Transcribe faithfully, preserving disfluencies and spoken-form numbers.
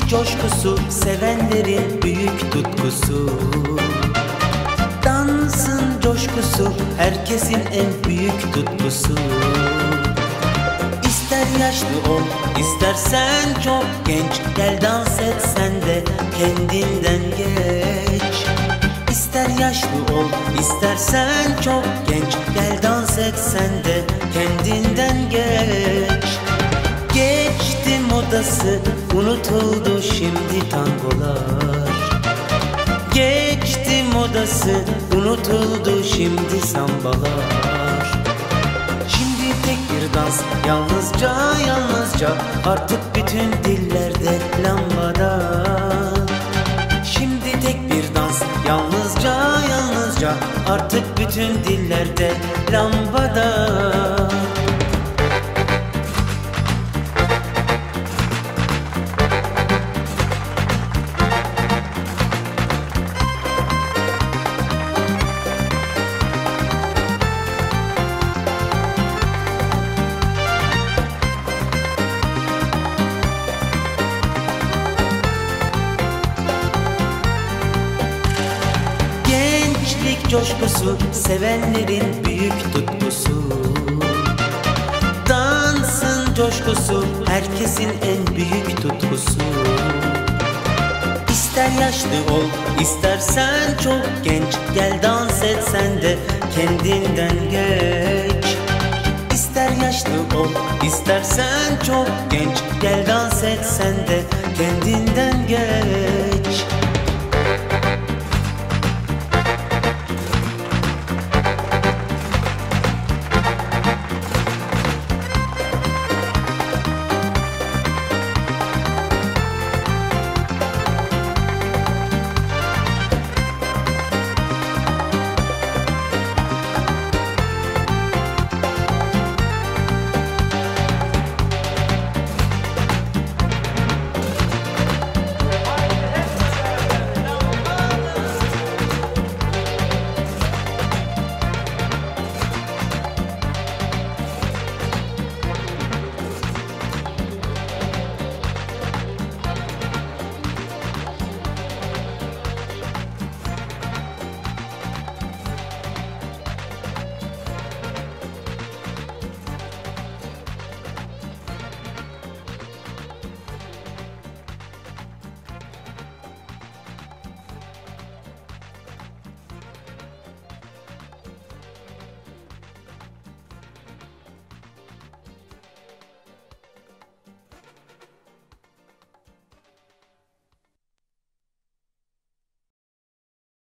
coşkusu, sevenlerin büyük tutkusu. Dansın coşkusu, herkesin en büyük tutkusu. İster yaşlı ol, istersen çok genç, gel dans et sen de kendinden geç. İster yaşlı ol, istersen çok genç, gel dans et sen de kendinden geç. Geçti modası, unutuldu şimdi tangolar. Geçti modası, unutuldu şimdi sambalar. Şimdi tek bir dans, yalnızca yalnızca, artık bütün dillerde lambada. Şimdi tek bir dans, yalnızca yalnızca, artık bütün dillerde lambada. Coşkusu, sevenlerin büyük tutkusu. Dansın coşkusu, herkesin en büyük tutkusu. İster yaşlı ol, istersen çok genç, gel dans et sen de kendinden geç. İster yaşlı ol, istersen çok genç, gel